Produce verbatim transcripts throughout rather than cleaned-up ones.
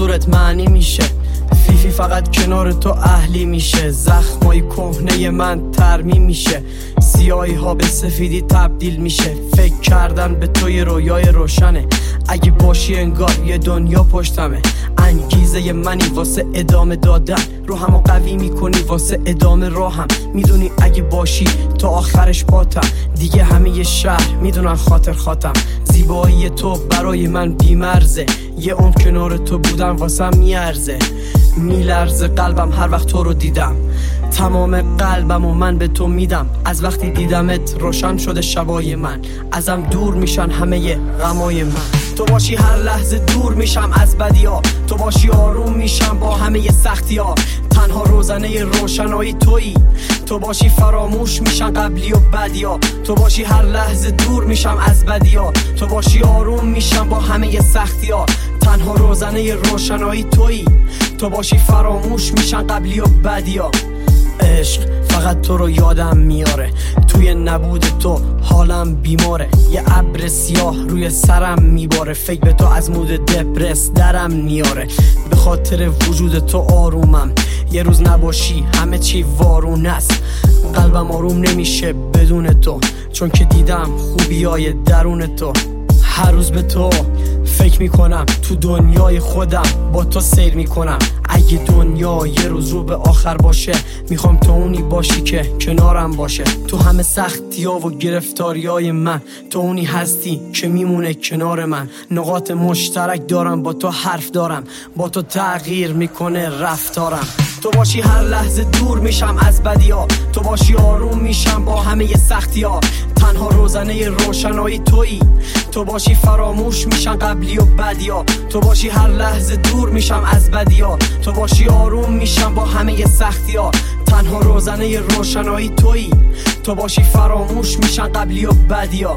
حضورت معنی میشه، فیفی فقط کنار تو اهلی میشه. زخمای کهنه من ترمیم میشه، سیاهی ها به سفیدی تبدیل میشه. فکر کردن به توی رویای روشنه، اگه باشی انگار یه دنیا پشتمه. انگیزه منی واسه ادامه دادن، روحمو قوی میکنی واسه ادامه راهم. میدونی اگه باشی تا آخرش باتم، دیگه همه ی شهر میدونن خاطر خاتم. زیبایی تو برای من بیمرزه، یه عمر کنار تو بودم واسم میارزه. میلرزه قلبم هر وقت تو رو دیدم، تمام قلبم و من به تو میدم. از وقتی دیدمت روشن شده شبای من، ازم دور میشن همه غمای من. تو باشی هر لحظه دور میشم از بدیا، تو باشی آروم میشم با همه سختیا. تنها روزنه روشنایی تویی، تو باشی فراموش میشن قبلی و بدیا. تو باشی هر لحظه دور میشم از بدیا، تو باشی آروم میشم با همه سختیا. تنها روزنه روشنایی تویی، تو باشی فراموش میشن قبلی و بدیا. عشق فقط تو رو یادم میاره، توی نبود تو حالم بیماره. یه ابر سیاه روی سرم میباره، فکر به تو از مود دپرس درم میاره. به خاطر وجود تو آرومم، یه روز نباشی همه چی وارون است. قلبم آروم نمیشه بدون تو، چون که دیدم خوبیای درون تو. هر روز به تو فکر میکنم، تو دنیای خودم با تو سیر میکنم. اگه دنیا یه روز رو به آخر باشه، میخوام تو اونی باشی که کنارم باشه. تو همه سختی ها و گرفتاری های من، تو اونی هستی که میمونه کنار من. نقاط مشترک دارم با تو، حرف دارم با تو، تغییر میکنه رفتارم. تو باشی هر لحظه دور میشم از بدیا، تو باشی آروم میشم با همه سختی ها. تنها روزنه روشنایی تویی، تو باشی فراموش میشن قبلی و بدیا. تو باشی هر لحظه دور میشم از بدیا، تو باشی آروم میشم با همه سختی ها. تنها روزنه روشنایی تویی، تو باشی فراموش میشن قبلی و بدیا.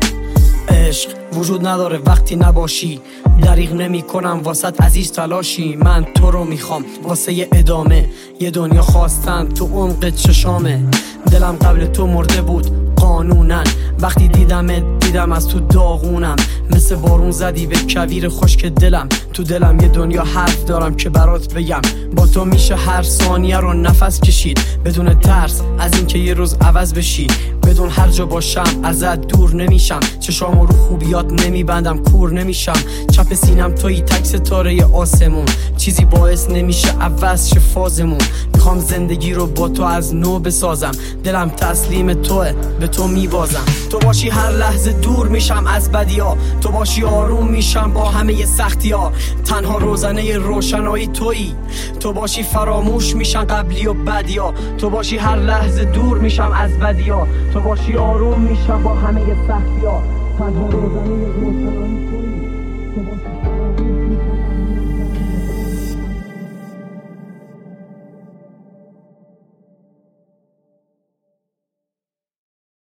عشق وجود نداره وقتی نباشی، دریغ نمی کنم واسط عزیز تلاشی. من تو رو میخوام واسه یه ادامه، یه دنیا خواستن تو عمق چشامه. دلم قبل تو مرده بود قانونن، وقتی دیدمت دیدم از تو داغونم. مثل بارون زدی به کویر خشک دلم، تو دلم یه دنیا حرف دارم که برات بگم. با تو میشه هر ثانیه رو نفس کشید، بدون ترس از اینکه یه روز عوض بشی. بدون هر جا باشم ازت دور نمیشم، چشامو رو خوبیات نمیبندم کور نمیشم. چپ سینم توی تک ستاره آسمون، چیزی باعث نمیشه عوض شه فازمون. میخوام زندگی رو با تو از نو بسازم، دلم تسلیم توه به تو میبازم. تو باشی هر لحظه دور میشم از بدیا، تو باشی آروم میشم با همه سختیا. تنها روزنه روشنایی تویی، تو باشی فراموش میشن قبلی و بدیا. تو باشی هر لحظه دور میشم از بدیا، تو باشی آروم میشم با همه سختیا. تنها روزنه روشنایی